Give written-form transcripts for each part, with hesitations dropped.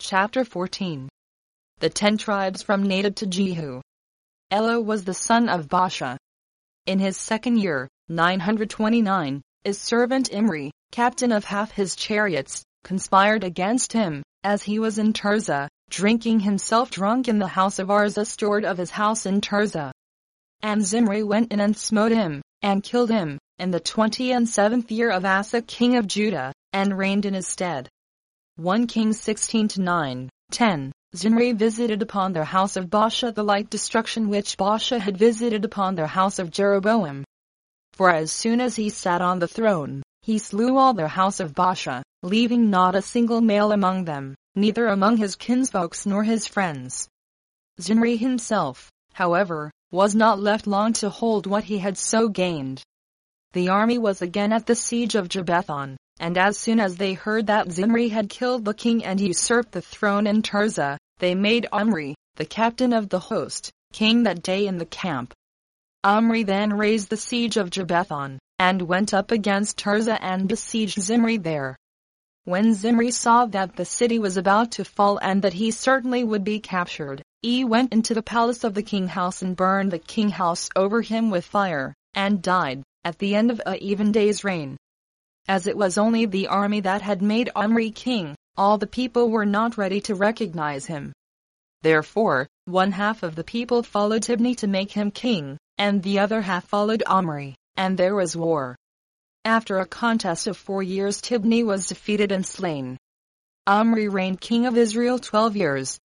Chapter 14. The 10 tribes from Nadab to Jehu. Ela was the son of Baasha. In his second year, 929, his servant Imri, captain of half his chariots, conspired against him, as he was in Tirzah, drinking himself drunk in the house of Arza steward of his house in Tirzah. And Zimri went in and smote him, and killed him, in the 27th year of Asa king of Judah, and reigned in his stead. 1 Kings 16-9-10. Zimri visited upon their house of Baasha the like destruction which Baasha had visited upon their house of Jeroboam. For as soon as he sat on the throne, he slew all their house of Baasha, leaving not a single male among them, neither among his kinsfolks nor his friends. Zimri himself, however, was not left long to hold what he had so gained. The army was again at the siege of Gibbethon, and as soon as they heard that Zimri had killed the king and usurped the throne in Tirzah, they made Omri, the captain of the host, king that day in the camp. Omri then raised the siege of Gibbethon, and went up against Tirzah and besieged Zimri there. When Zimri saw that the city was about to fall and that he certainly would be captured, he went into the palace of the king house and burned the king house over him with fire, and died, at the end of a even day's reign. As it was only the army that had made Omri king, all the people were not ready to recognize him. Therefore, one half of the people followed Tibni to make him king, and the other half followed Omri, and there was war. After a contest of 4 years Tibni was defeated and slain. Omri reigned king of Israel 12 years,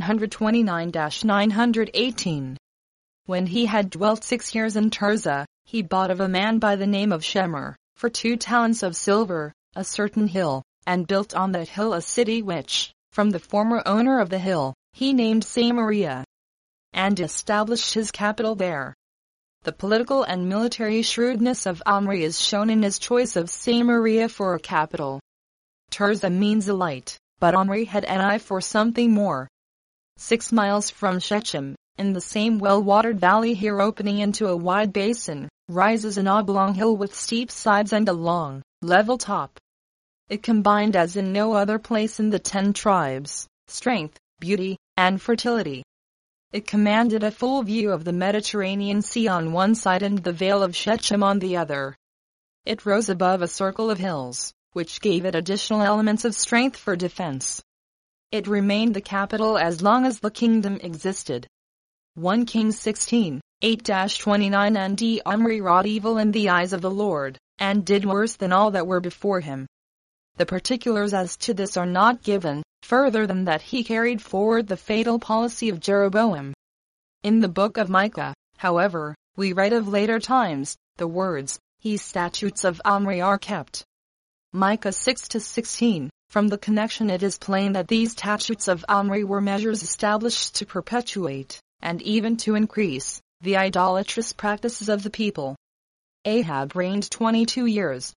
929-918. When he had dwelt 6 years in Tirzah, he bought of a man by the name of Shemer, for 2 talents of silver, a certain hill, and built on that hill a city which, from the former owner of the hill, he named Samaria, and established his capital there. The political and military shrewdness of Omri is shown in his choice of Samaria for a capital. Tirzah means a light, but Omri had an eye for something more. 6 miles from Shechem, in the same well-watered valley here opening into a wide basin, rises an oblong hill with steep sides and a long, level top. It combined as in no other place in the 10 tribes, strength, beauty, and fertility. It commanded a full view of the Mediterranean Sea on one side and the Vale of Shechem on the other. It rose above a circle of hills, which gave it additional elements of strength for defense. It remained the capital as long as the kingdom existed. 1 Kings 16:8-29. And Omri wrought evil in the eyes of the Lord, and did worse than all that were before him. The particulars as to this are not given, further than that he carried forward the fatal policy of Jeroboam. In the book of Micah, however, we read of later times, the words, "His statutes of Omri are kept." Micah 6-16. From the connection it is plain that these statutes of Omri were measures established to perpetuate, and even to increase, the idolatrous practices of the people. Ahab reigned 22 years,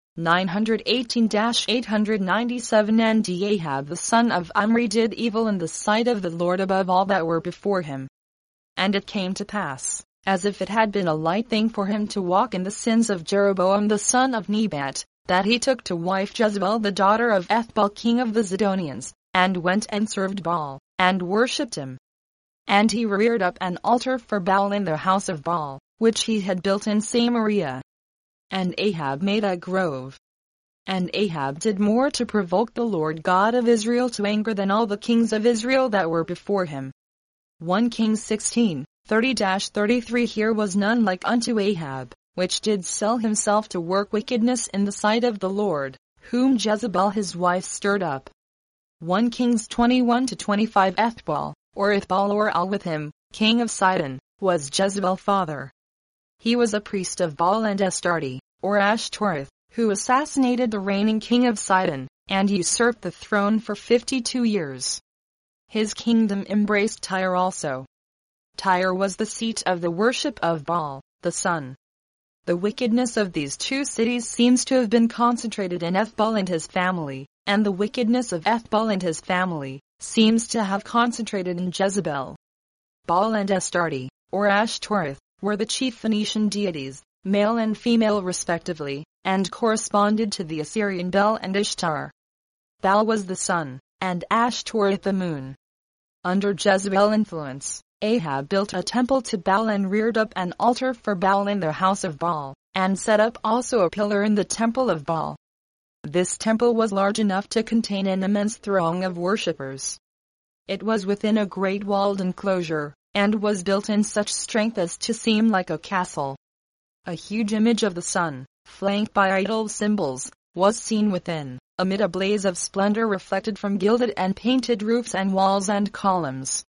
918-897. And Ahab the son of Omri did evil in the sight of the Lord above all that were before him. And it came to pass, as if it had been a light thing for him to walk in the sins of Jeroboam the son of Nebat, that he took to wife Jezebel the daughter of Ethbaal king of the Zidonians, and went and served Baal, and worshipped him. And he reared up an altar for Baal in the house of Baal, which he had built in Samaria. And Ahab made a grove. And Ahab did more to provoke the Lord God of Israel to anger than all the kings of Israel that were before him. 1 Kings 16:30-33. Here was none like unto Ahab, which did sell himself to work wickedness in the sight of the Lord, whom Jezebel his wife stirred up. 1 Kings 21-25. Ethbaal, or Ithbaal or Al with him, king of Sidon, was Jezebel father. He was a priest of Baal and Astarte, or Ashtoreth, who assassinated the reigning king of Sidon, and usurped the throne for 52 years. His kingdom embraced Tyre also. Tyre was the seat of the worship of Baal, the sun. The wickedness of these 2 cities seems to have been concentrated in Ethbaal and his family, and the wickedness of Ethbaal and his family seems to have concentrated in Jezebel. Baal and Astarte, or Ashtoreth, were the chief Phoenician deities, male and female respectively, and corresponded to the Assyrian Bel and Ishtar. Baal was the sun, and Ashtoreth the moon. Under Jezebel's influence, Ahab built a temple to Baal and reared up an altar for Baal in the house of Baal, and set up also a pillar in the temple of Baal. This temple was large enough to contain an immense throng of worshippers. It was within a great walled enclosure, and was built in such strength as to seem like a castle. A huge image of the sun, flanked by idol symbols, was seen within, amid a blaze of splendor reflected from gilded and painted roofs and walls and columns.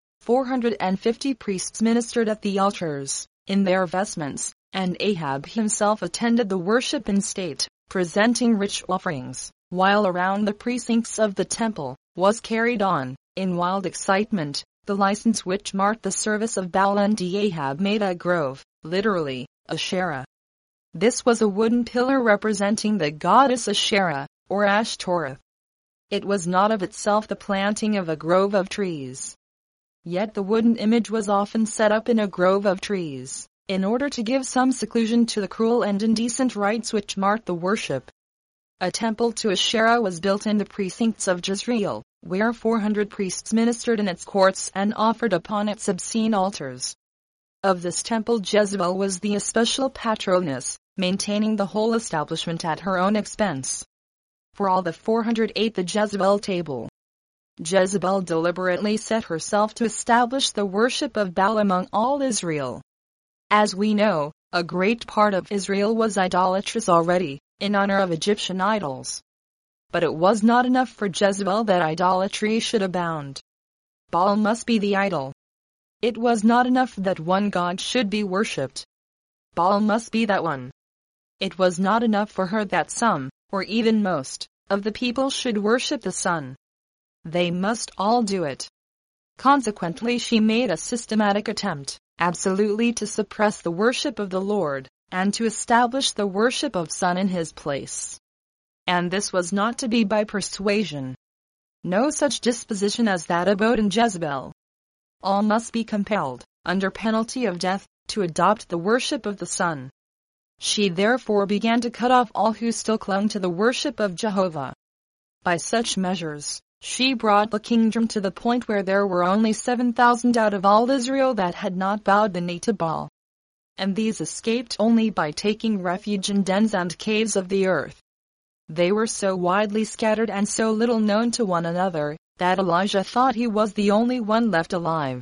450 priests ministered at the altars, in their vestments, and Ahab himself attended the worship in state, presenting rich offerings, while around the precincts of the temple was carried on, in wild excitement, the license which marked the service of Baal, and Ahab made a grove, literally, Asherah. This was a wooden pillar representing the goddess Asherah, or Ashtoreth. It was not of itself the planting of a grove of trees. Yet the wooden image was often set up in a grove of trees, in order to give some seclusion to the cruel and indecent rites which marked the worship. A temple to Asherah was built in the precincts of Jezreel, where 400 priests ministered in its courts and offered upon its obscene altars. Of this temple Jezebel was the especial patroness, maintaining the whole establishment at her own expense. For all the 400 ate the Jezebel table. Jezebel deliberately set herself to establish the worship of Baal among all Israel. As we know, a great part of Israel was idolatrous already, in honor of Egyptian idols. But it was not enough for Jezebel that idolatry should abound. Baal must be the idol. It was not enough that one god should be worshipped. Baal must be that one. It was not enough for her that some, or even most, of the people should worship the sun. They must all do it. Consequently, she made a systematic attempt, absolutely to suppress the worship of the Lord, and to establish the worship of sun in his place. And this was not to be by persuasion. No such disposition as that abode in Jezebel. All must be compelled, under penalty of death, to adopt the worship of the sun. She therefore began to cut off all who still clung to the worship of Jehovah. By such measures, she brought the kingdom to the point where there were only 7,000 out of all Israel that had not bowed the knee to Baal. And these escaped only by taking refuge in dens and caves of the earth. They were so widely scattered and so little known to one another, that Elijah thought he was the only one left alive.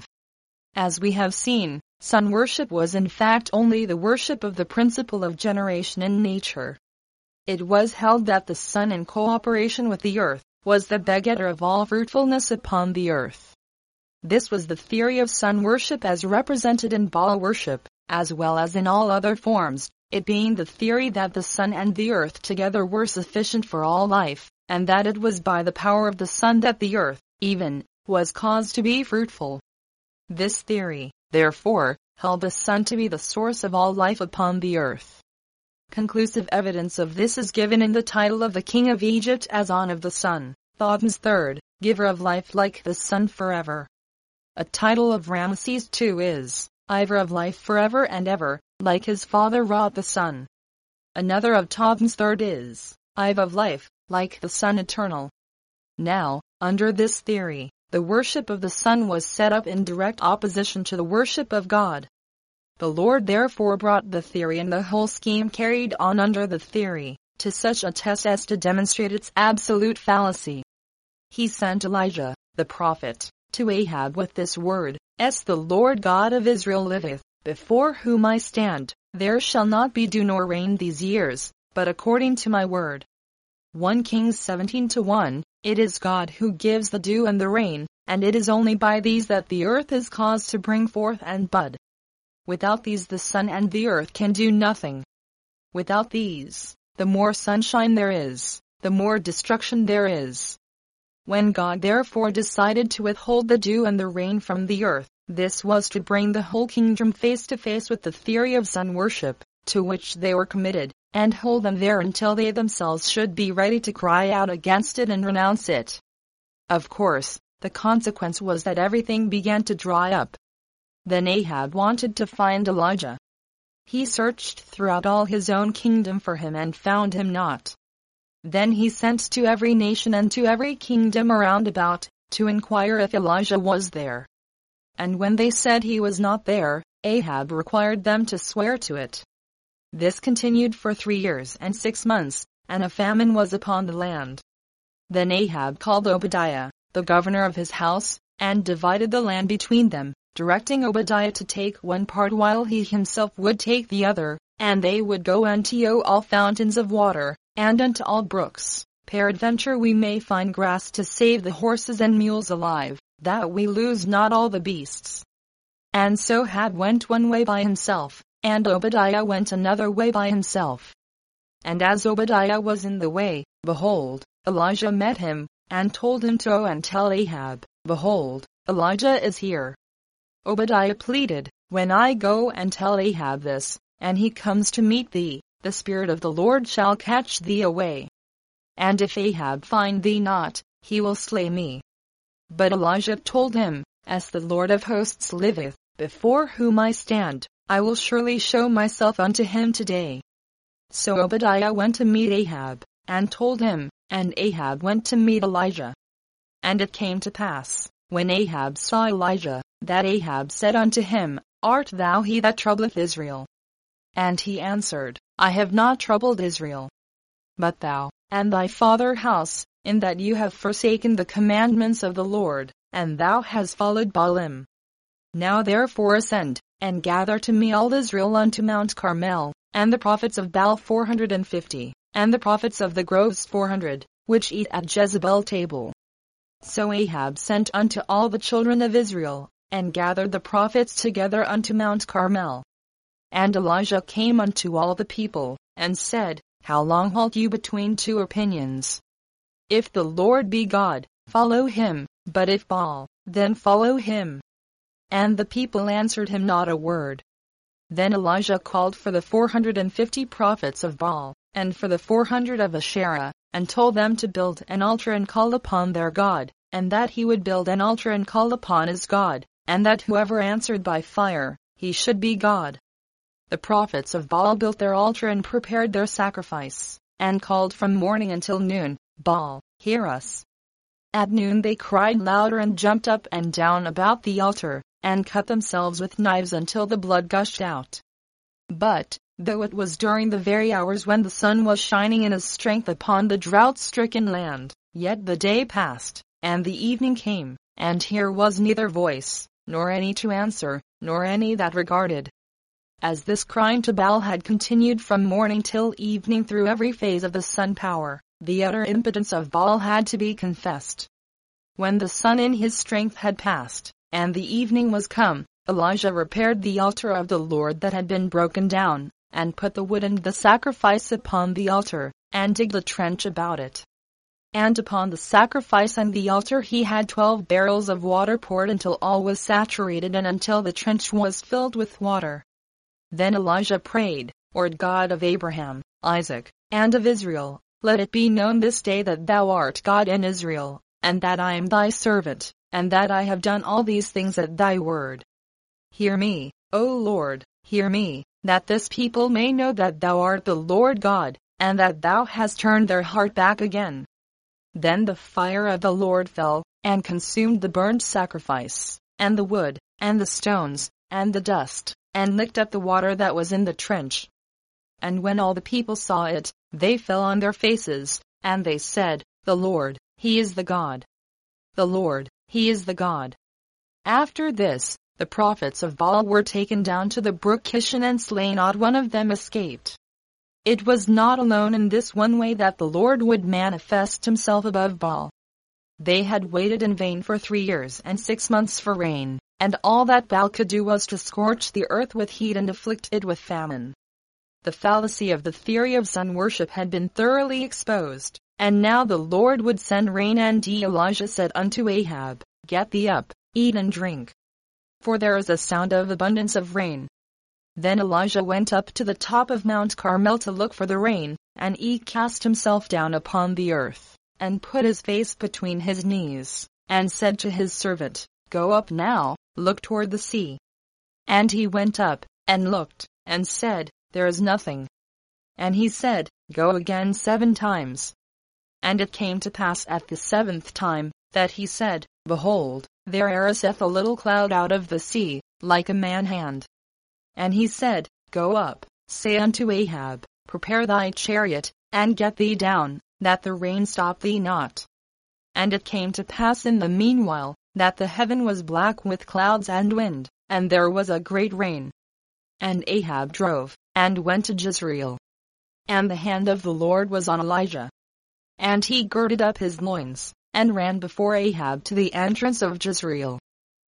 As we have seen, sun worship was in fact only the worship of the principle of generation in nature. It was held that the sun in cooperation with the earth was the begetter of all fruitfulness upon the earth. This was the theory of sun worship as represented in Baal worship, as well as in all other forms, it being the theory that the sun and the earth together were sufficient for all life, and that it was by the power of the sun that the earth, even, was caused to be fruitful. This theory, therefore, held the sun to be the source of all life upon the earth. Conclusive evidence of this is given in the title of the king of Egypt as On of the Sun, Thothmes III, giver of life like the sun forever. A title of Ramesses II is, Ivor of life forever and ever, like his father Ra the sun. Another of Thothmes III is, Iv of life, like the sun eternal. Now, under this theory, the worship of the sun was set up in direct opposition to the worship of God. The Lord therefore brought the theory and the whole scheme carried on under the theory, to such a test as to demonstrate its absolute fallacy. He sent Elijah, the prophet, to Ahab with this word, "As the Lord God of Israel liveth, before whom I stand, there shall not be dew nor rain these years, but according to my word." 1 Kings 17:1, it is God who gives the dew and the rain, and it is only by these that the earth is caused to bring forth and bud. Without these the sun and the earth can do nothing. Without these, the more sunshine there is, the more destruction there is. When God therefore decided to withhold the dew and the rain from the earth, this was to bring the whole kingdom face to face with the theory of sun worship, to which they were committed, and hold them there until they themselves should be ready to cry out against it and renounce it. Of course, the consequence was that everything began to dry up. Then Ahab wanted to find Elijah. He searched throughout all his own kingdom for him and found him not. Then he sent to every nation and to every kingdom around about, to inquire if Elijah was there. And when they said he was not there, Ahab required them to swear to it. This continued for 3 years and 6 months, and a famine was upon the land. Then Ahab called Obadiah, the governor of his house, and divided the land between them, directing Obadiah to take one part while he himself would take the other, and they would go unto all fountains of water, and unto all brooks. Peradventure we may find grass to save the horses and mules alive, that we lose not all the beasts. And so Ahab went one way by himself, and Obadiah went another way by himself. And as Obadiah was in the way, behold, Elijah met him, and told him to go and tell Ahab, Behold, Elijah is here. Obadiah pleaded, When I go and tell Ahab this, and he comes to meet thee, the Spirit of the Lord shall catch thee away. And if Ahab find thee not, he will slay me. But Elijah told him, As the Lord of hosts liveth, before whom I stand, I will surely show myself unto him today. So Obadiah went to meet Ahab, and told him, and Ahab went to meet Elijah. And it came to pass, when Ahab saw Elijah, that Ahab said unto him, Art thou he that troubleth Israel? And he answered, I have not troubled Israel. But thou, and thy father's house, in that you have forsaken the commandments of the Lord, and thou hast followed Baalim. Now therefore ascend, and gather to me all Israel unto Mount Carmel, and the prophets of Baal 450, and the prophets of the groves 400, which eat at Jezebel's table. So Ahab sent unto all the children of Israel, and gathered the prophets together unto Mount Carmel. And Elijah came unto all the people, and said, How long halt you between two opinions? If the Lord be God, follow him, but if Baal, then follow him. And the people answered him not a word. Then Elijah called for the 450 prophets of Baal, and for the 400 of Asherah, and told them to build an altar and call upon their God, and that he would build an altar and call upon his God, and that whoever answered by fire, he should be God. The prophets of Baal built their altar and prepared their sacrifice, and called from morning until noon, Baal, hear us. At noon they cried louder and jumped up and down about the altar, and cut themselves with knives until the blood gushed out. But, though it was during the very hours when the sun was shining in his strength upon the drought-stricken land, yet the day passed, and the evening came, and here was neither voice, nor any to answer, nor any that regarded. As this crying to Baal had continued from morning till evening through every phase of the sun power, the utter impotence of Baal had to be confessed. When the sun in his strength had passed, and the evening was come, Elijah repaired the altar of the Lord that had been broken down, and put the wood and the sacrifice upon the altar, and digged a trench about it. And upon the sacrifice and the altar he had 12 barrels of water poured until all was saturated and until the trench was filled with water. Then Elijah prayed, Lord God of Abraham, Isaac, and of Israel, let it be known this day that thou art God in Israel, and that I am thy servant, and that I have done all these things at thy word. Hear me, O Lord, hear me, that this people may know that thou art the Lord God, and that thou hast turned their heart back again. Then the fire of the Lord fell, and consumed the burnt sacrifice, and the wood, and the stones, and the dust, and licked up the water that was in the trench. And when all the people saw it, they fell on their faces, and they said, The Lord, He is the God. The Lord, He is the God. After this, the prophets of Baal were taken down to the brook Kishon and slain, not one of them escaped. It was not alone in this one way that the Lord would manifest himself above Baal. They had waited in vain for 3 years and 6 months for rain, and all that Baal could do was to scorch the earth with heat and afflict it with famine. The fallacy of the theory of sun worship had been thoroughly exposed, and now the Lord would send rain. And Elijah said unto Ahab, Get thee up, eat and drink. For there is a sound of abundance of rain. Then Elijah went up to the top of Mount Carmel to look for the rain, and he cast himself down upon the earth, and put his face between his knees, and said to his servant, Go up now, look toward the sea. And he went up, and looked, and said, There is nothing. And he said, Go again 7 times. And it came to pass at the seventh time, that he said, Behold, there ariseth a little cloud out of the sea, like a man hand. And he said, Go up, say unto Ahab, Prepare thy chariot, and get thee down, that the rain stop thee not. And it came to pass in the meanwhile, that the heaven was black with clouds and wind, and there was a great rain. And Ahab drove, and went to Jezreel. And the hand of the Lord was on Elijah. And he girded up his loins, and ran before Ahab to the entrance of Jezreel.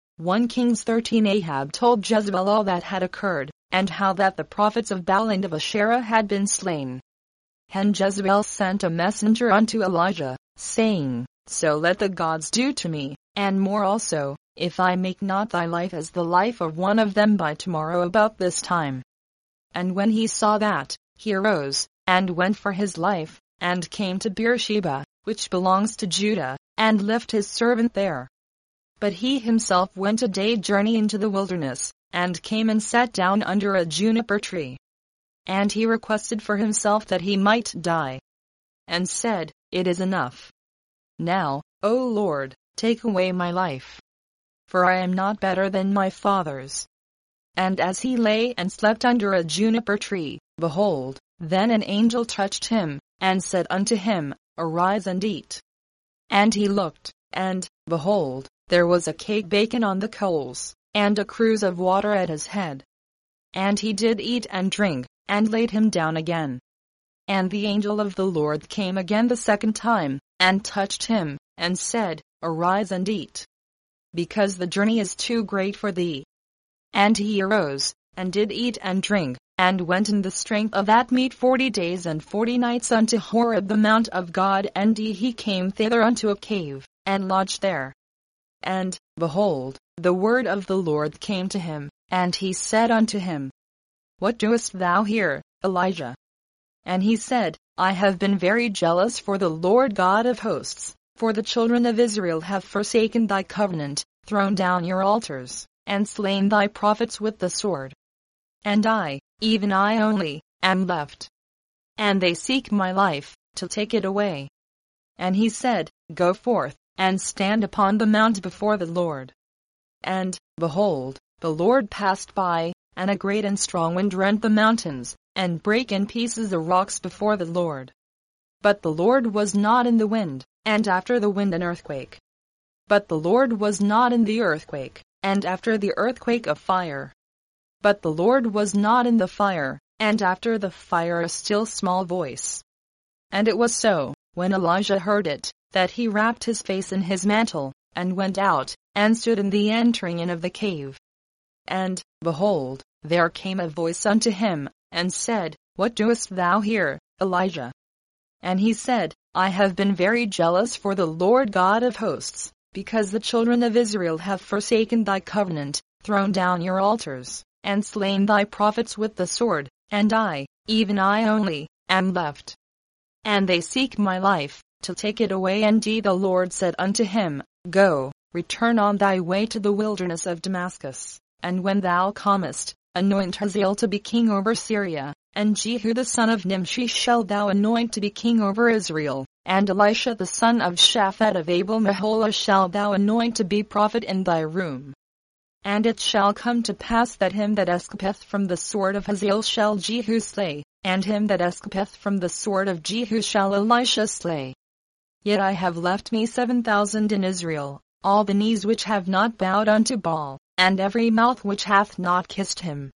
1 Kings 13. Ahab told Jezebel all that had occurred, and how that the prophets of Baal and of Asherah had been slain. And Jezebel sent a messenger unto Elijah, saying, So let the gods do to me, and more also, if I make not thy life as the life of one of them by tomorrow about this time. And when he saw that, he arose, and went for his life, and came to Beersheba, which belongs to Judah, and left his servant there. But he himself went a day's journey into the wilderness, and came and sat down under a juniper tree. And he requested for himself that he might die, and said, It is enough. Now, O Lord, take away my life, for I am not better than my fathers. And as he lay and slept under a juniper tree, behold, then an angel touched him, and said unto him, Arise and eat. And he looked, and, behold, there was a cake baken on the coals, and a cruse of water at his head. And he did eat and drink, and laid him down again. And the angel of the Lord came again the second time, and touched him, and said, Arise and eat, because the journey is too great for thee. And he arose, and did eat and drink, and went in the strength of that meat 40 days and 40 nights unto Horeb the mount of God, and he came thither unto a cave, and lodged there. And, behold, the word of the Lord came to him, and he said unto him, What doest thou here, Elijah? And he said, I have been very jealous for the Lord God of hosts, for the children of Israel have forsaken thy covenant, thrown down your altars, and slain thy prophets with the sword. And I, even I only, am left. And they seek my life, to take it away. And he said, Go forth, and stand upon the mount before the Lord. And, behold, the Lord passed by, and a great and strong wind rent the mountains, and brake in pieces the rocks before the Lord. But the Lord was not in the wind, and after the wind an earthquake. But the Lord was not in the earthquake, and after the earthquake a fire. But the Lord was not in the fire, and after the fire a still small voice. And it was so, when Elijah heard it, that he wrapped his face in his mantle, and went out, and stood in the entering in of the cave. And, behold, there came a voice unto him, and said, What doest thou here, Elijah? And he said, I have been very jealous for the Lord God of hosts, because the children of Israel have forsaken thy covenant, thrown down your altars, and slain thy prophets with the sword, and I, even I only, am left. And they seek my life, to take it away. And the Lord said unto him, Go, return on thy way to the wilderness of Damascus, and when thou comest, anoint Hazael to be king over Syria, and Jehu the son of Nimshi shalt thou anoint to be king over Israel, and Elisha the son of Shaphat of Abel-Meholah shalt thou anoint to be prophet in thy room. And it shall come to pass that him that escapeth from the sword of Hazael shall Jehu slay, and him that escapeth from the sword of Jehu shall Elisha slay. Yet I have left me 7,000 in Israel, all the knees which have not bowed unto Baal, and every mouth which hath not kissed him.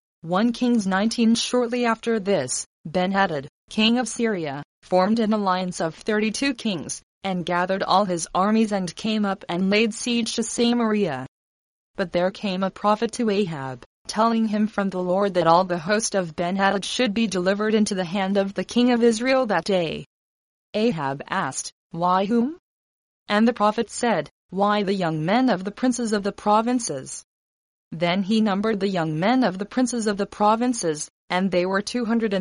1 Kings 19. Shortly after this, Ben-Hadad, king of Syria, formed an alliance of 32 kings, and gathered all his armies and came up and laid siege to Samaria. But there came a prophet to Ahab, telling him from the Lord that all the host of Ben-Hadad should be delivered into the hand of the king of Israel that day. Ahab asked, Why whom? And the prophet said, Why the young men of the princes of the provinces. Then he numbered the young men of the princes of the provinces, and they were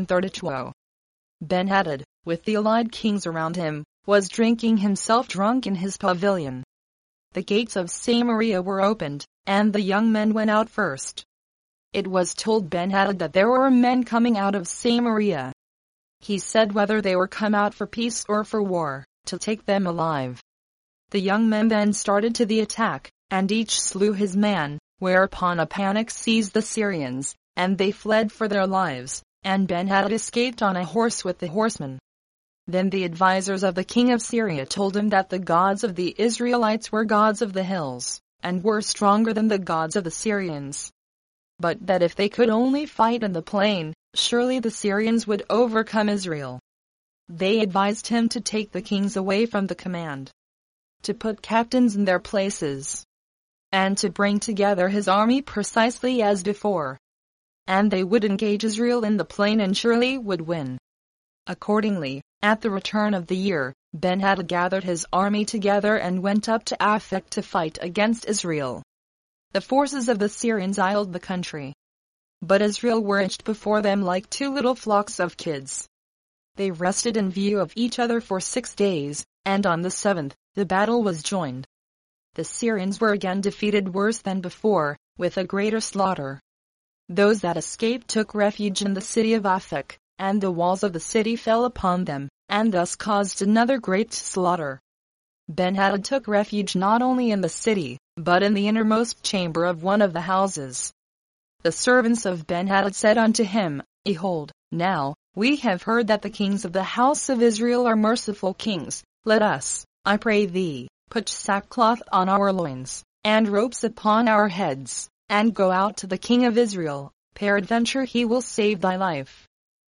232. Ben-Hadad, with the allied kings around him, was drinking himself drunk in his pavilion. The gates of Samaria were opened, and the young men went out first. It was told Ben-Hadad that there were men coming out of Samaria. He said whether they were come out for peace or for war, to take them alive. The young men then started to the attack, and each slew his man, whereupon a panic seized the Syrians, and they fled for their lives, and Ben-Hadad escaped on a horse with the horsemen. Then the advisers of the king of Syria told him that the gods of the Israelites were gods of the hills, and were stronger than the gods of the Syrians. But that if they could only fight in the plain, surely the Syrians would overcome Israel. They advised him to take the kings away from the command, to put captains in their places, and to bring together his army precisely as before. And they would engage Israel in the plain and surely would win. Accordingly, at the return of the year, Ben-Hadad gathered his army together and went up to Aphek to fight against Israel. The forces of the Syrians assailed the country, but Israel raged before them like two little flocks of kids. They rested in view of each other for 6 days, and on the 7th, the battle was joined. The Syrians were again defeated worse than before, with a greater slaughter. Those that escaped took refuge in the city of Aphek, and the walls of the city fell upon them, and thus caused another great slaughter. Ben-Hadad took refuge not only in the city, but in the innermost chamber of one of the houses. The servants of Ben-Hadad said unto him, Behold, now, we have heard that the kings of the house of Israel are merciful kings. Let us, I pray thee, put sackcloth on our loins, and ropes upon our heads, and go out to the king of Israel, peradventure he will save thy life.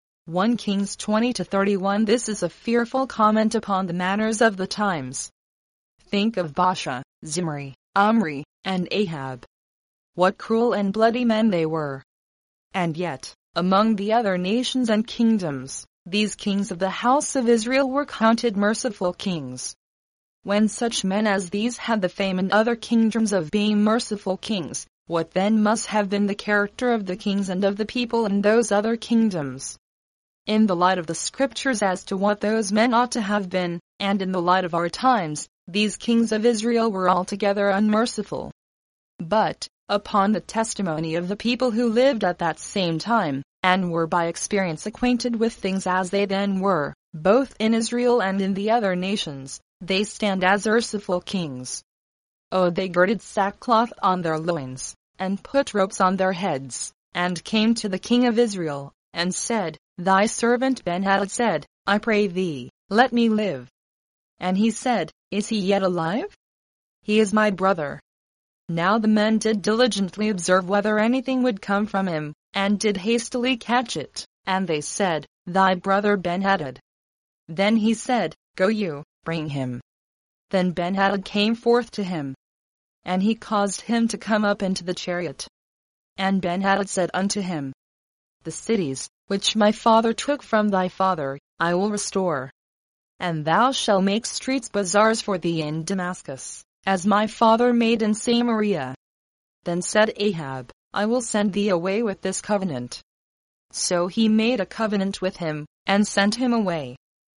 1 Kings 20-31. This is a fearful comment upon the manners of the times. Think of Baasha, Zimri, Omri, and Ahab. What cruel and bloody men they were. And yet, among the other nations and kingdoms, these kings of the house of Israel were counted merciful kings. When such men as these had the fame in other kingdoms of being merciful kings, what then must have been the character of the kings and of the people in those other kingdoms? In the light of the scriptures as to what those men ought to have been, and in the light of our times, these kings of Israel were altogether unmerciful. But, upon the testimony of the people who lived at that same time, and were by experience acquainted with things as they then were, both in Israel and in the other nations, they stand as merciful kings. Oh, they girded sackcloth on their loins, and put ropes on their heads, and came to the king of Israel, and said, Thy servant Ben-Hadad said, I pray thee, let me live. And he said, Is he yet alive? He is my brother. Now the men did diligently observe whether anything would come from him, and did hastily catch it, and they said, Thy brother Ben-Hadad. Then he said, Go you, bring him. Then Ben-Hadad came forth to him, and he caused him to come up into the chariot. And Ben-Hadad said unto him, The cities, which my father took from thy father, I will restore. And thou shalt make streets bazaars for thee in Damascus, as my father made in Samaria. Then said Ahab, I will send thee away with this covenant. So he made a covenant with him, and sent him away.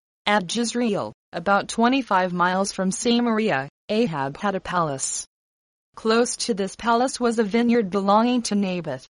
At Jezreel, about 25 miles from Samaria, Ahab had a palace. Close to this palace was a vineyard belonging to Naboth.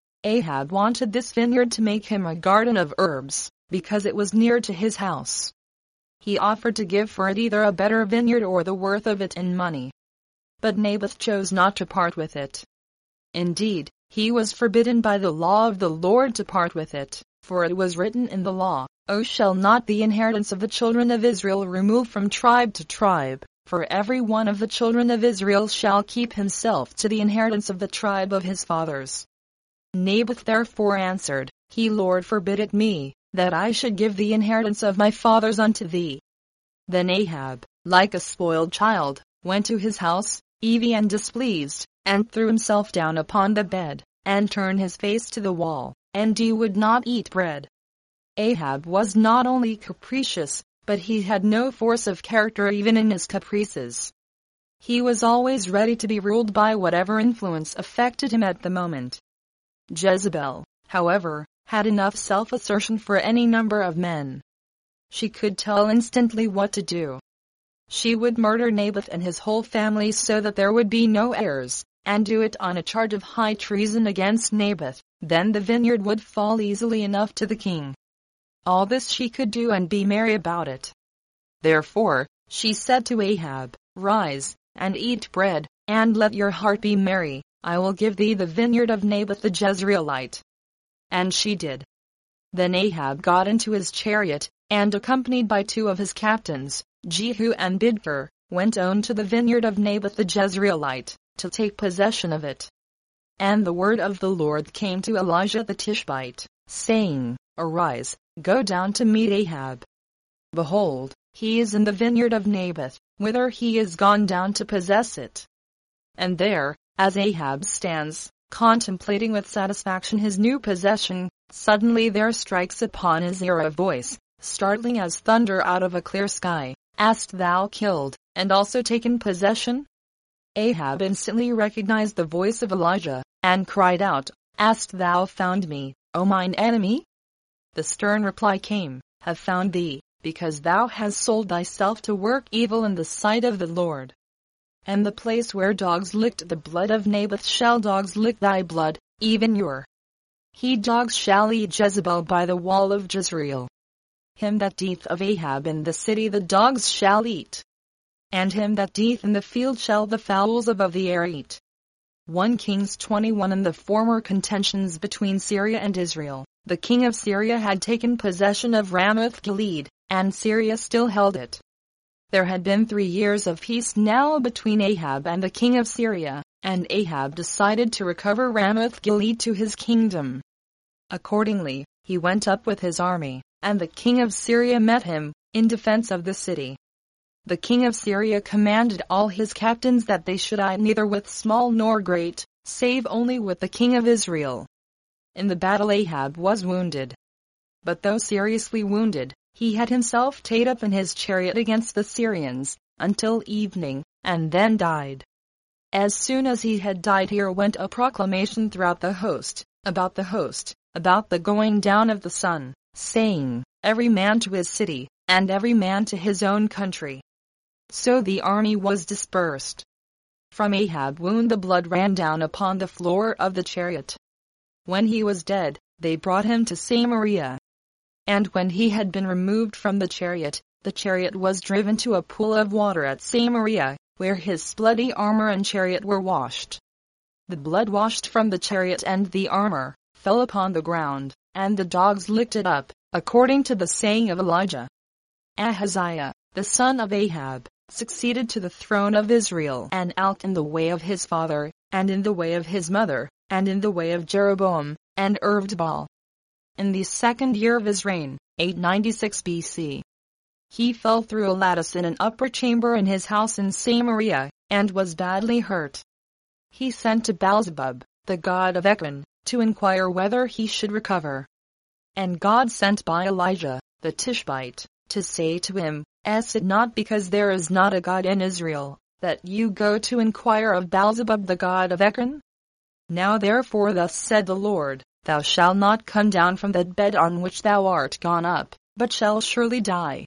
Ahab wanted this vineyard to make him a garden of herbs, because it was near to his house. He offered to give for it either a better vineyard or the worth of it in money. But Naboth chose not to part with it. Indeed, he was forbidden by the law of the Lord to part with it, for it was written in the law, O shall not the inheritance of the children of Israel remove from tribe to tribe, for every one of the children of Israel shall keep himself to the inheritance of the tribe of his fathers. Naboth therefore answered, He Lord forbid it me, that I should give the inheritance of my fathers unto thee. Then Ahab, like a spoiled child, went to his house, heavy and displeased, and threw himself down upon the bed, and turned his face to the wall, and he would not eat bread. Ahab was not only capricious, but he had no force of character even in his caprices. He was always ready to be ruled by whatever influence affected him at the moment. Jezebel, however, had enough self-assertion for any number of men. She could tell instantly what to do. She would murder Naboth and his whole family so that there would be no heirs, and do it on a charge of high treason against Naboth. Then the vineyard would fall easily enough to the king. All this she could do and be merry about it. Therefore, she said to Ahab, Rise, and eat bread, and let your heart be merry, I will give thee the vineyard of Naboth the Jezreelite. And she did. Then Ahab got into his chariot, and accompanied by 2 of his captains, Jehu and Bidkar, went on to the vineyard of Naboth the Jezreelite, to take possession of it. And the word of the Lord came to Elijah the Tishbite, saying, Arise, go down to meet Ahab. Behold, he is in the vineyard of Naboth, whither he is gone down to possess it. And there, as Ahab stands, contemplating with satisfaction his new possession, suddenly there strikes upon his ear a voice, startling as thunder out of a clear sky, Hast thou killed, and also taken possession? Ahab instantly recognized the voice of Elijah, and cried out, Hast thou found me, O mine enemy? The stern reply came, Have found thee, because thou hast sold thyself to work evil in the sight of the Lord. And the place where dogs licked the blood of Naboth shall dogs lick thy blood, even your he-dogs shall eat Jezebel by the wall of Jezreel. Him that deeth of Ahab in the city the dogs shall eat. And him that deeth in the field shall the fowls above the air eat. 1 Kings 21. In the former contentions between Syria and Israel, the king of Syria had taken possession of Ramoth Gilead, and Syria still held it. There had been 3 years of peace now between Ahab and the king of Syria, and Ahab decided to recover Ramoth Gilead to his kingdom. Accordingly, he went up with his army, and the king of Syria met him, in defense of the city. The king of Syria commanded all his captains that they should eat neither with small nor great, save only with the king of Israel. In the battle Ahab was wounded. But though seriously wounded, he had himself stayed up in his chariot against the Syrians, until evening, and then died. As soon as he had died, here went a proclamation throughout the host, about the going down of the sun, saying, Every man to his city, and every man to his own country. So the army was dispersed. From Ahab's wound the blood ran down upon the floor of the chariot. When he was dead, they brought him to Samaria. And when he had been removed from the chariot was driven to a pool of water at Samaria, where his bloody armor and chariot were washed. The blood washed from the chariot and the armor fell upon the ground, and the dogs licked it up, according to the saying of Elijah. Ahaziah, the son of Ahab, succeeded to the throne of Israel and out in the way of his father, and in the way of his mother, and in the way of Jeroboam, and Ervdbaal. In the 2nd year of his reign, 896 BC, he fell through a lattice in an upper chamber in his house in Samaria, and was badly hurt. He sent to Baalzebub, the god of Ekron, to inquire whether he should recover. And God sent by Elijah, the Tishbite, to say to him, Is it not because there is not a God in Israel, that you go to inquire of Baalzebub the god of Ekron? Now therefore thus said the Lord, Thou shalt not come down from that bed on which thou art gone up, but shall surely die.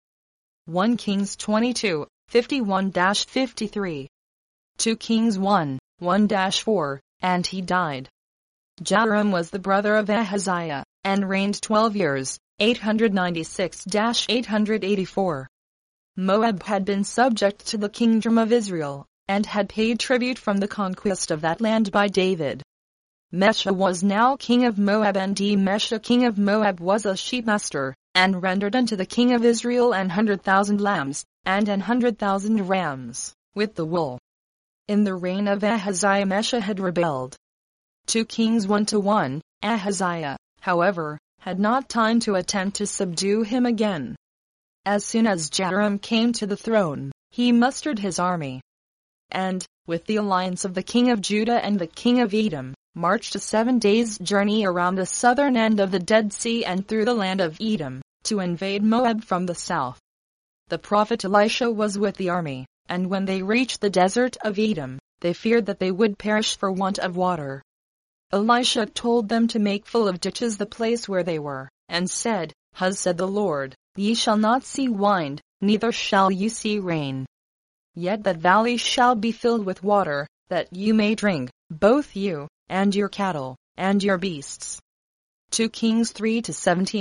1 Kings 22, 51-53. 2 Kings 1, 1-4, and he died. Joram was the brother of Ahaziah, and reigned 12 years, 896-884. Moab had been subject to the kingdom of Israel, and had paid tribute from the conquest of that land by David. Mesha was now king of Moab, and Mesha king of Moab was a sheepmaster, and rendered unto the king of Israel 100,000 lambs, and 100,000 rams, with the wool. In the reign of Ahaziah Mesha had rebelled. 2 Kings 1-1, Ahaziah, however, had not time to attempt to subdue him again. As soon as Joram came to the throne, he mustered his army, and, with the alliance of the king of Judah and the king of Edom, marched a 7 days' journey around the southern end of the Dead Sea and through the land of Edom, to invade Moab from the south. The prophet Elisha was with the army, and when they reached the desert of Edom, they feared that they would perish for want of water. Elisha told them to make full of ditches the place where they were, and said, Thus said the Lord, Ye shall not see wind, neither shall you see rain. Yet that valley shall be filled with water, that you may drink, both you, and your cattle, and your beasts. 2 Kings 3-17,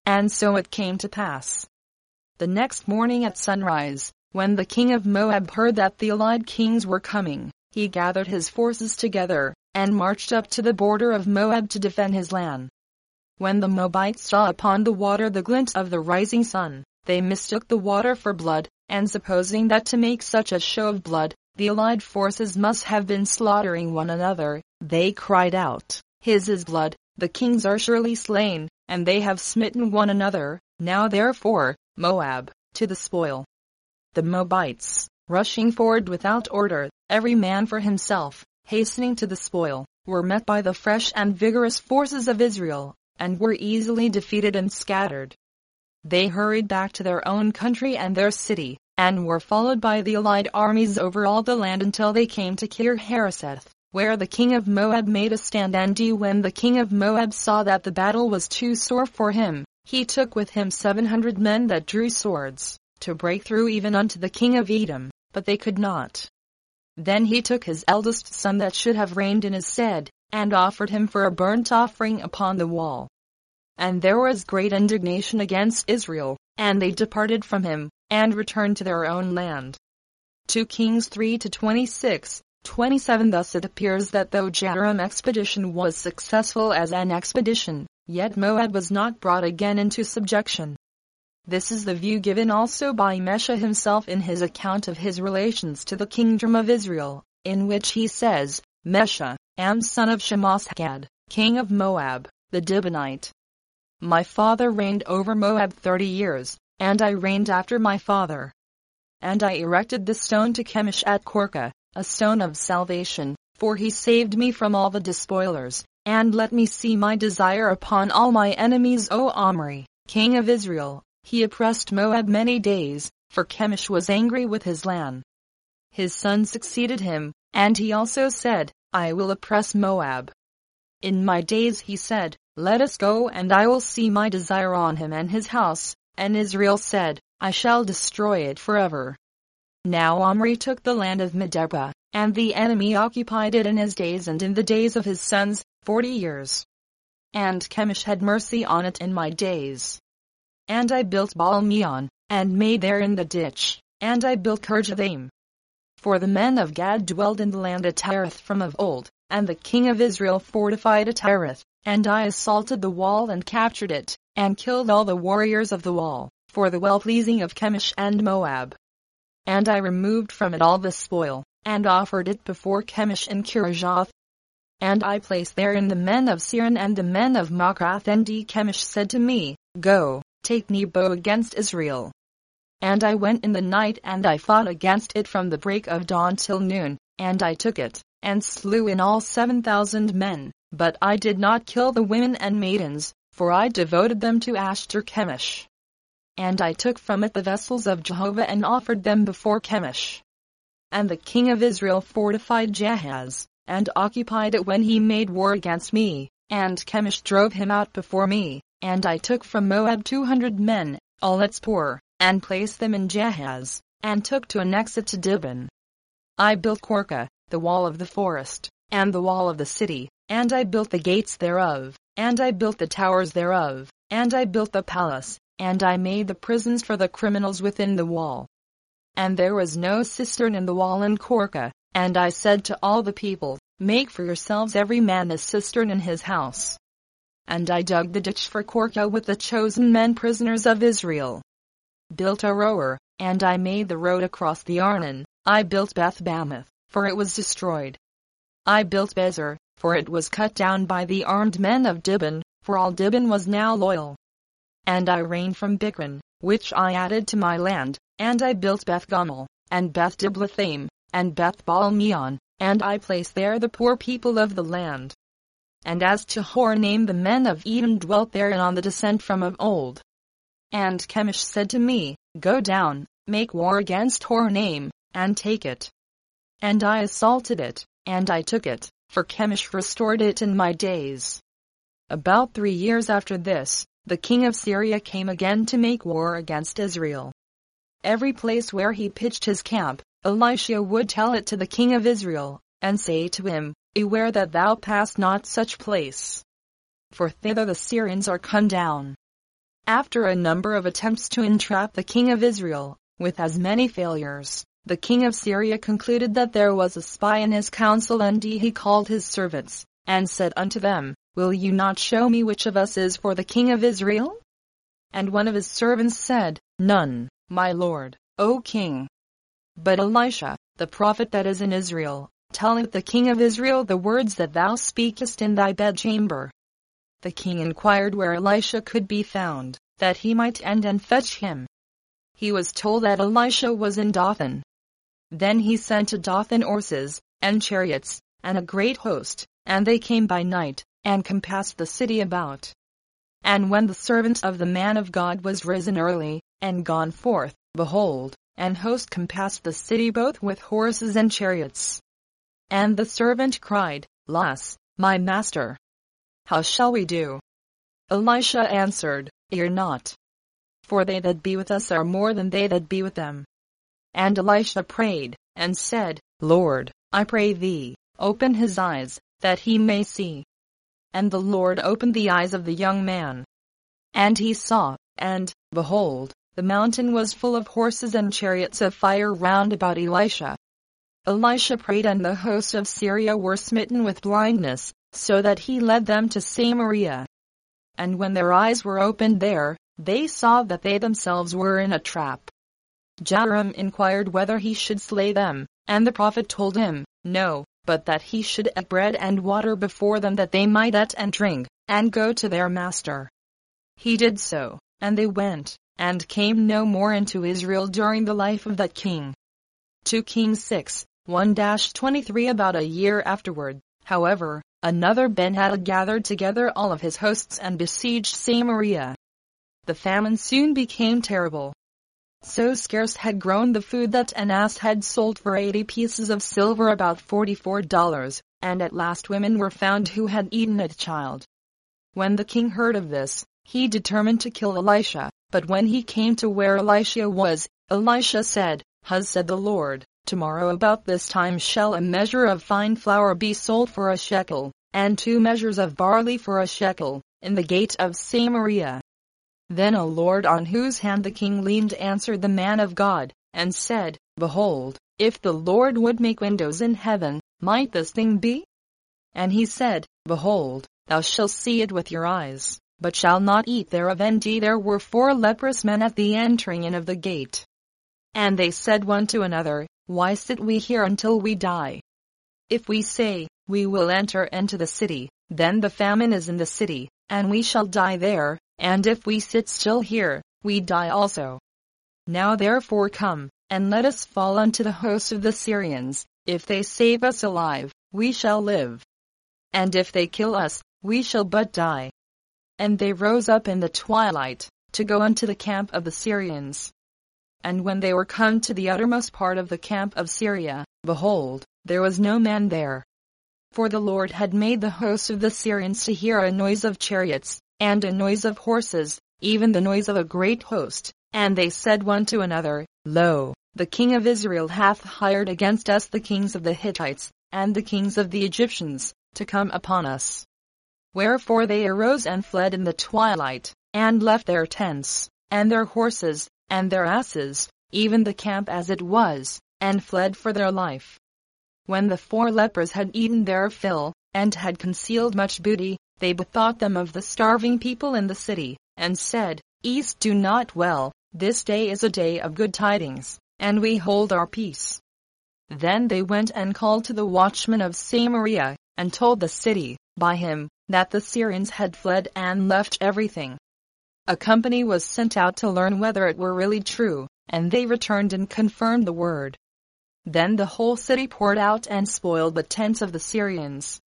And so it came to pass. The next morning at sunrise, when the king of Moab heard that the allied kings were coming, he gathered his forces together, and marched up to the border of Moab to defend his land. When the Moabites saw upon the water the glint of the rising sun, they mistook the water for blood, and supposing that to make such a show of blood, the allied forces must have been slaughtering one another, they cried out, "His is blood, the kings are surely slain, and they have smitten one another, now therefore, Moab, to the spoil." The Moabites, rushing forward without order, every man for himself, hastening to the spoil, were met by the fresh and vigorous forces of Israel, and were easily defeated and scattered. They hurried back to their own country and their city, and were followed by the allied armies over all the land until they came to Kir-Hareseth, where the king of Moab made a stand. And when the king of Moab saw that the battle was too sore for him, he took with him 700 men that drew swords, to break through even unto the king of Edom, but they could not. Then he took his eldest son that should have reigned in his stead, and offered him for a burnt offering upon the wall. And there was great indignation against Israel, and they departed from him, and returned to their own land. 2 Kings 3-26-27. Thus it appears that though Jehoram's expedition was successful as an expedition, yet Moab was not brought again into subjection. This is the view given also by Mesha himself in his account of his relations to the kingdom of Israel, in which he says, "Mesha, am son of Shemashgad, king of Moab, the Dibonite. My father reigned over Moab 30 years, and I reigned after my father. And I erected the stone to Chemish at Korka, a stone of salvation, for he saved me from all the despoilers, and let me see my desire upon all my enemies. O Omri, king of Israel, he oppressed Moab many days, for Chemish was angry with his land. His son succeeded him, and he also said, I will oppress Moab. In my days he said, let us go and I will see my desire on him and his house, and Israel said, I shall destroy it forever. Now Omri took the land of Medeba, and the enemy occupied it in his days and in the days of his sons, 40 years. And Chemish had mercy on it in my days. And I built Baal-meon, and made therein the ditch, and I built Kirjathaim. For the men of Gad dwelled in the land at Tirith from of old, and the king of Israel fortified at Tirith, and I assaulted the wall and captured it, and killed all the warriors of the wall, for the well-pleasing of Chemish and Moab. And I removed from it all the spoil, and offered it before Chemish in Kirjath. And I placed therein the men of Siron and the men of Makrath. And Chemish said to me, Go, take Nebo against Israel. And I went in the night and I fought against it from the break of dawn till noon, and I took it, and slew in all 7,000 men, but I did not kill the women and maidens, for I devoted them to Ashtar Chemish. And I took from it the vessels of Jehovah and offered them before Chemish. And the king of Israel fortified Jahaz, and occupied it when he made war against me, and Chemish drove him out before me, and I took from Moab 200 men, all its poor, and placed them in Jahaz, and took to annex it to Dibon. I built Korka, the wall of the forest, and the wall of the city, and I built the gates thereof, and I built the towers thereof, and I built the palace, and I made the prisons for the criminals within the wall. And there was no cistern in the wall in Korka, and I said to all the people, Make for yourselves every man a cistern in his house. And I dug the ditch for Korka with the chosen men prisoners of Israel. Built Aroer, and I made the road across the Arnon. I built Beth-Bamoth, for it was destroyed. I built Bezer, for it was cut down by the armed men of Dibon, for all Dibon was now loyal. And I reigned from Bikron, which I added to my land, and I built Beth-Gumel, and Beth-Diblathaim, and Beth-Baal-meon, and I placed there the poor people of the land. And as to Horonaim, the men of Edom dwelt therein on the descent from of old. And Chemish said to me, Go down, make war against Horonaim, and take it. And I assaulted it, and I took it, for Chemish restored it in my days. About 3 years after this, the king of Syria came again to make war against Israel. Every place where he pitched his camp, Elisha would tell it to the king of Israel, and say to him, Beware that thou pass not such place. For thither the Syrians are come down. After a number of attempts to entrap the king of Israel, with as many failures, the king of Syria concluded that there was a spy in his council, and he called his servants, and said unto them, Will you not show me which of us is for the king of Israel? And one of his servants said, None, my lord, O king. But Elisha, the prophet that is in Israel, telleth the king of Israel the words that thou speakest in thy bedchamber. The king inquired where Elisha could be found, that he might end and fetch him. He was told that Elisha was in Dothan. Then he sent to Dothan horses, and chariots, and a great host, and they came by night, and compassed the city about. And when the servant of the man of God was risen early, and gone forth, behold, an host compassed the city both with horses and chariots. And the servant cried, Alas, my master! How shall we do? Elisha answered, Fear not. For they that be with us are more than they that be with them. And Elisha prayed, and said, Lord, I pray thee, open his eyes, that he may see. And the Lord opened the eyes of the young man. And he saw, and, behold, the mountain was full of horses and chariots of fire round about Elisha. Elisha prayed, and the hosts of Syria were smitten with blindness, so that he led them to Samaria. And when their eyes were opened there, they saw that they themselves were in a trap. Joram inquired whether he should slay them, and the prophet told him, No, but that he should eat bread and water before them, that they might eat and drink, and go to their master. He did so, and they went, and came no more into Israel during the life of that king. 2 Kings 6, 1-23. About a year afterward, however, another Ben-Hadad gathered together all of his hosts and besieged Samaria. The famine soon became terrible. So scarce had grown the food that an ass had sold for 80 pieces of silver, about $44, and at last women were found who had eaten a child. When the king heard of this, he determined to kill Elisha, but when he came to where Elisha was, Elisha said, Thus said the Lord, Tomorrow about this time shall a measure of fine flour be sold for a shekel, and 2 measures of barley for a shekel, in the gate of Samaria. Then a Lord on whose hand the king leaned answered the man of God, and said, Behold, if the Lord would make windows in heaven, might this thing be? And he said, Behold, thou shalt see it with your eyes, but shalt not eat thereof. And there were 4 leprous men at the entering in of the gate. And they said one to another, Why sit we here until we die? If we say, We will enter into the city, then the famine is in the city, and we shall die there. And if we sit still here, we die also. Now therefore come, and let us fall unto the host of the Syrians. If they save us alive, we shall live. And if they kill us, we shall but die. And they rose up in the twilight, to go unto the camp of the Syrians. And when they were come to the uttermost part of the camp of Syria, behold, there was no man there. For the Lord had made the host of the Syrians to hear a noise of chariots, and a noise of horses, even the noise of a great host. And they said one to another, Lo, the king of Israel hath hired against us the kings of the Hittites, and the kings of the Egyptians, to come upon us. Wherefore they arose and fled in the twilight, and left their tents, and their horses, and their asses, even the camp as it was, and fled for their life. When the 4 lepers had eaten their fill, and had concealed much booty, they bethought them of the starving people in the city, and said, East do not well, this day is a day of good tidings, and we hold our peace. Then they went and called to the watchman of Samaria, and told the city, by him, that the Syrians had fled and left everything. A company was sent out to learn whether it were really true, and they returned and confirmed the word. Then the whole city poured out and spoiled the tents of the Syrians.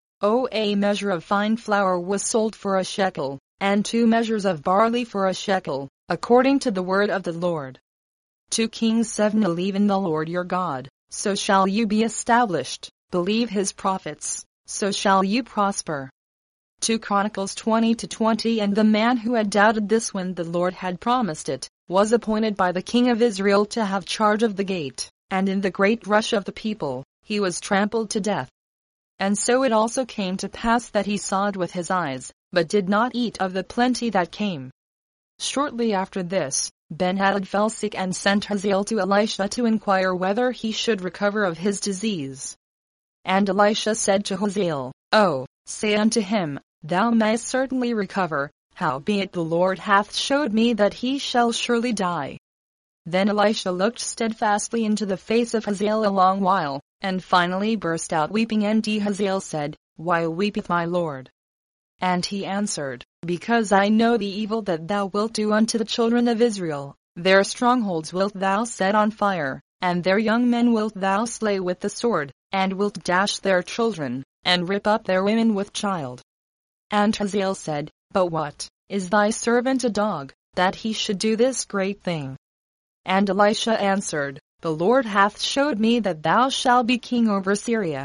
A measure of fine flour was sold for a shekel, and 2 measures of barley for a shekel, according to the word of the Lord. 2 Kings 7. Believe in the Lord your God, so shall you be established. Believe his prophets, so shall you prosper. 2 Chronicles 20-20. And the man who had doubted this when the Lord had promised it, was appointed by the king of Israel to have charge of the gate, and in the great rush of the people, he was trampled to death. And so it also came to pass that he saw it with his eyes, but did not eat of the plenty that came. Shortly after this, Ben-Hadad fell sick and sent Hazael to Elisha to inquire whether he should recover of his disease. And Elisha said to Hazael, "Oh, say unto him, Thou mayst certainly recover, howbeit the Lord hath showed me that he shall surely die." Then Elisha looked steadfastly into the face of Hazael a long while, and finally burst out weeping, and Hazael said, "Why weepeth my Lord?" And he answered, "Because I know the evil that thou wilt do unto the children of Israel. Their strongholds wilt thou set on fire, and their young men wilt thou slay with the sword, and wilt dash their children, and rip up their women with child." And Hazael said, "But what, is thy servant a dog, that he should do this great thing?" And Elisha answered, "The Lord hath showed me that thou shalt be king over Syria."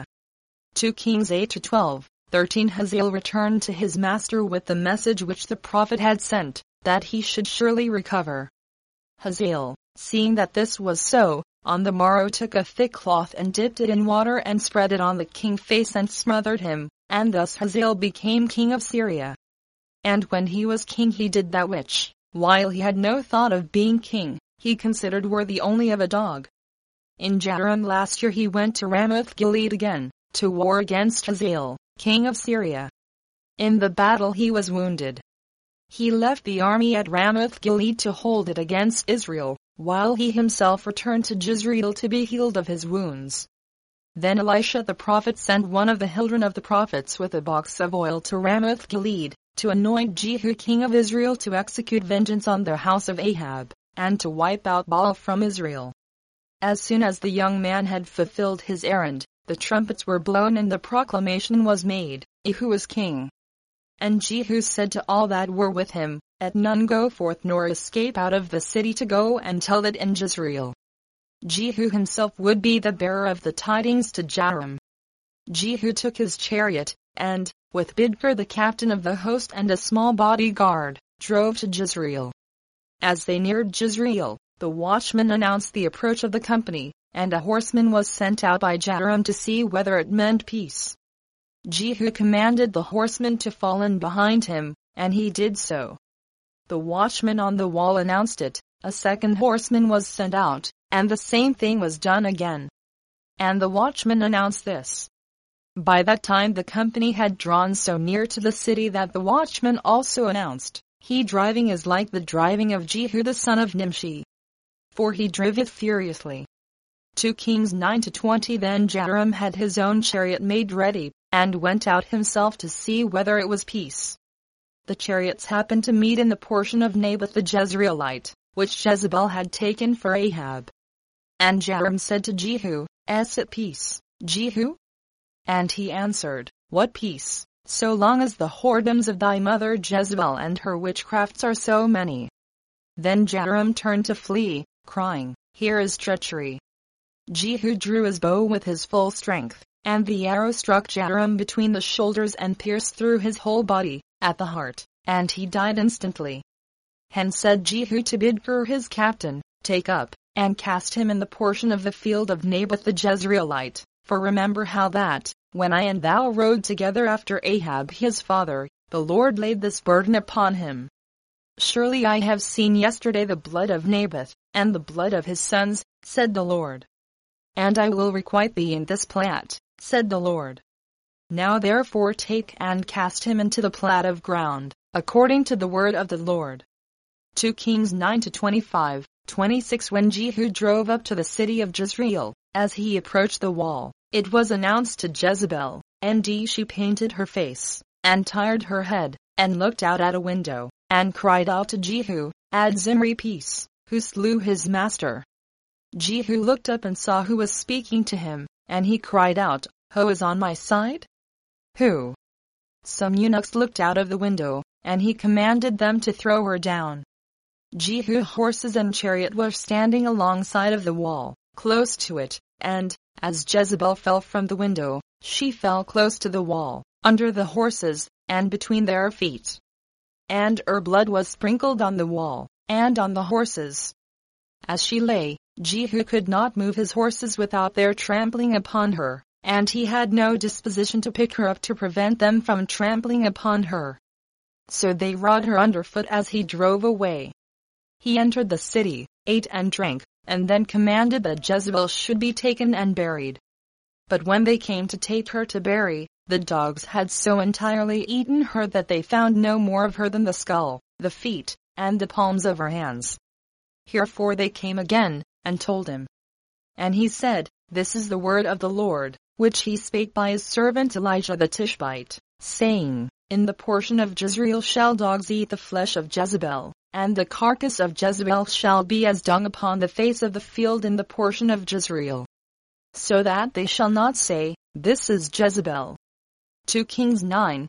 2 Kings 8-12:13. Hazael returned to his master with the message which the prophet had sent, that he should surely recover. Hazael, seeing that this was so, on the morrow took a thick cloth and dipped it in water and spread it on the king's face and smothered him, and thus Hazael became king of Syria. And when he was king he did that which, while he had no thought of being king, he considered worthy only of a dog. In Jehoram last year he went to Ramoth Gilead again, to war against Hazael, king of Syria. In the battle he was wounded. He left the army at Ramoth Gilead to hold it against Israel, while he himself returned to Jezreel to be healed of his wounds. Then Elisha the prophet sent one of the children of the prophets with a box of oil to Ramoth Gilead, to anoint Jehu king of Israel to execute vengeance on the house of Ahab, and to wipe out Baal from Israel. As soon as the young man had fulfilled his errand, the trumpets were blown and the proclamation was made, Jehu is king. And Jehu said to all that were with him, "Let none go forth nor escape out of the city to go and tell it in Jezreel." Jehu himself would be the bearer of the tidings to Jehoram. Jehu took his chariot, and, with Bidkar the captain of the host and a small bodyguard, drove to Jezreel. As they neared Jezreel, the watchman announced the approach of the company, and a horseman was sent out by Jehoram to see whether it meant peace. Jehu commanded the horseman to fall in behind him, and he did so. The watchman on the wall announced it, a second horseman was sent out, and the same thing was done again. And the watchman announced this. By that time the company had drawn so near to the city that the watchman also announced, "He driving is like the driving of Jehu the son of Nimshi. For he driveth furiously." 2 Kings 9-20. Then Jehoram had his own chariot made ready, and went out himself to see whether it was peace. The chariots happened to meet in the portion of Naboth the Jezreelite, which Jezebel had taken for Ahab. And Jehoram said to Jehu, "Is it peace, Jehu?" And he answered, "What peace, so long as the whoredoms of thy mother Jezebel and her witchcrafts are so many?" Then Jehoram turned to flee, crying, "Here is treachery." Jehu drew his bow with his full strength, and the arrow struck Jehoram between the shoulders and pierced through his whole body, at the heart, and he died instantly. Hence said Jehu to Bidkar his captain, "Take up, and cast him in the portion of the field of Naboth the Jezreelite, for remember how that, when I and thou rode together after Ahab his father, the Lord laid this burden upon him. Surely I have seen yesterday the blood of Naboth, and the blood of his sons, said the Lord. And I will requite thee in this plat, said the Lord. Now therefore take and cast him into the plat of ground, according to the word of the Lord." 2 Kings 9-25-26. When Jehu drove up to the city of Jezreel, as he approached the wall, it was announced to Jezebel, and she painted her face, and tired her head, and looked out at a window, and cried out to Jehu, "Add Zimri peace, who slew his master." Jehu looked up and saw who was speaking to him, and he cried out, "Who is on my side?" "Who?" Some eunuchs looked out of the window, and he commanded them to throw her down. Jehu's horses and chariot were standing alongside of the wall, close to it, and, as Jezebel fell from the window, she fell close to the wall, under the horses, and between their feet. And her blood was sprinkled on the wall, and on the horses. As she lay, Jehu could not move his horses without their trampling upon her, and he had no disposition to pick her up to prevent them from trampling upon her. So they rode her underfoot as he drove away. He entered the city, ate and drank, and then commanded that Jezebel should be taken and buried. But when they came to take her to bury, the dogs had so entirely eaten her that they found no more of her than the skull, the feet, and the palms of her hands. Herefore they came again, and told him. And he said, This is the word of the Lord, which he spake by his servant Elijah the Tishbite, saying, In the portion of Jezreel shall dogs eat the flesh of Jezebel, and the carcass of Jezebel shall be as dung upon the face of the field in the portion of Jezreel. So that they shall not say, This is Jezebel. 2 Kings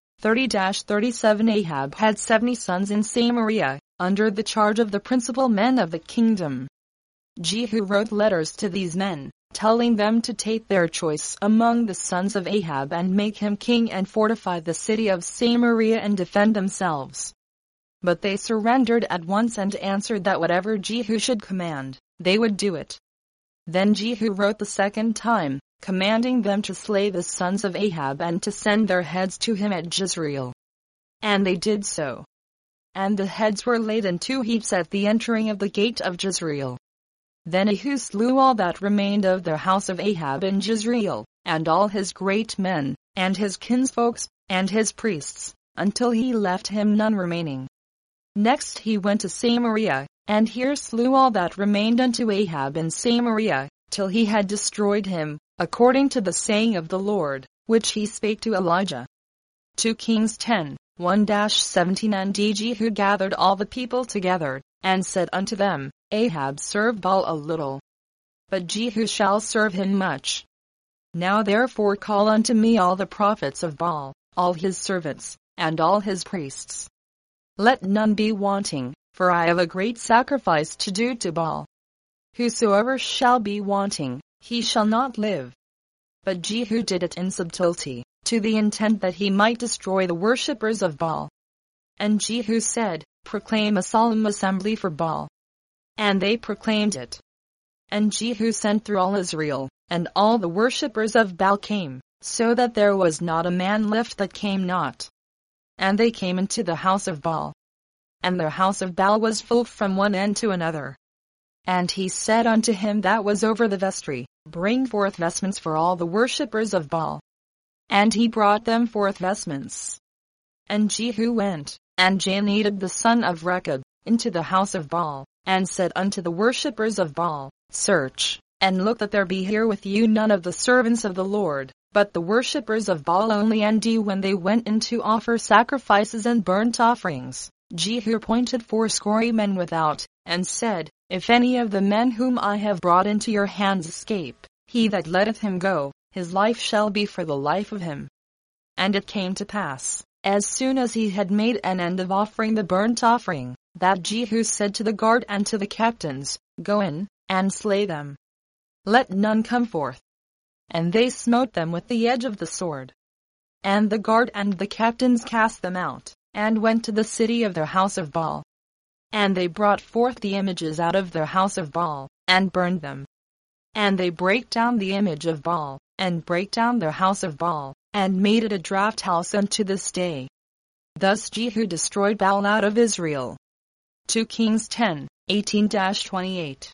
9:30-37. Ahab had 70 sons in Samaria, under the charge of the principal men of the kingdom. Jehu wrote letters to these men, telling them to take their choice among the sons of Ahab and make him king and fortify the city of Samaria and defend themselves. But they surrendered at once and answered that whatever Jehu should command, they would do it. Then Jehu wrote the second time, commanding them to slay the sons of Ahab and to send their heads to him at Jezreel. And they did so. And the heads were laid in 2 heaps at the entering of the gate of Jezreel. Then Jehu slew all that remained of the house of Ahab in Jezreel, and all his great men, and his kinsfolks, and his priests, until he left him none remaining. Next he went to Samaria, and here slew all that remained unto Ahab in Samaria, till he had destroyed him, according to the saying of the Lord, which he spake to Elijah. 2 Kings 10:1-17. And Jehu gathered all the people together, and said unto them, Ahab served Baal a little, but Jehu shall serve him much. Now therefore call unto me all the prophets of Baal, all his servants, and all his priests. Let none be wanting, for I have a great sacrifice to do to Baal. Whosoever shall be wanting, he shall not live. But Jehu did it in subtlety, to the intent that he might destroy the worshippers of Baal. And Jehu said, Proclaim a solemn assembly for Baal. And they proclaimed it. And Jehu sent through all Israel, and all the worshippers of Baal came, so that there was not a man left that came not. And they came into the house of Baal. And the house of Baal was full from one end to another. And he said unto him that was over the vestry, Bring forth vestments for all the worshippers of Baal. And he brought them forth vestments. And Jehu went, and Jonadab the son of Rechab, into the house of Baal, and said unto the worshippers of Baal, Search, and look that there be here with you none of the servants of the Lord, but the worshippers of Baal only. And when they went in to offer sacrifices and burnt offerings, Jehu appointed 80 men without, and said, If any of the men whom I have brought into your hands escape, he that letteth him go, his life shall be for the life of him. And it came to pass, as soon as he had made an end of offering the burnt offering, that Jehu said to the guard and to the captains, Go in, and slay them. Let none come forth. And they smote them with the edge of the sword. And the guard and the captains cast them out, and went to the city of their house of Baal. And they brought forth the images out of their house of Baal, and burned them. And they brake down the image of Baal, and brake down their house of Baal, and made it a draught house unto this day. Thus Jehu destroyed Baal out of Israel. 2 Kings 10:18-28.